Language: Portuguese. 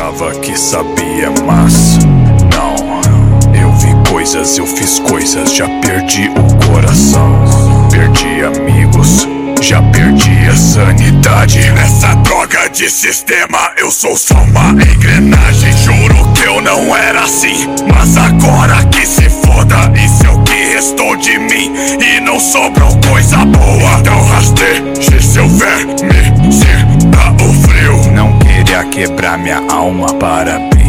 achava que sabia, mas não. Eu vi coisas, eu fiz coisas, já perdi o coração. Perdi amigos, já perdi a sanidade. Nessa droga de sistema eu sou só uma engrenagem. Juro que eu não era assim, mas agora que se foda. Isso é o que restou de mim e não sobrou coisa boa. Então rasteje seu verme, sinta o frio. Não queria quebrar minha alma, parabéns.